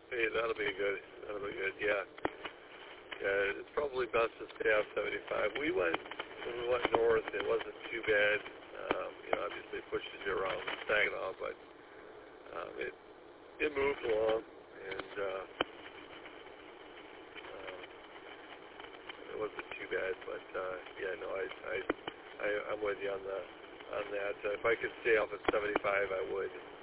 Hey, that'll be good. That'll be good. Yeah. Yeah. It's probably best to stay off 75. When we went north, it wasn't too bad. Obviously it pushes you around Saginaw, but it moved along, and it wasn't too bad. But yeah, no, I'm with you on that. If I could stay off at 75, I would.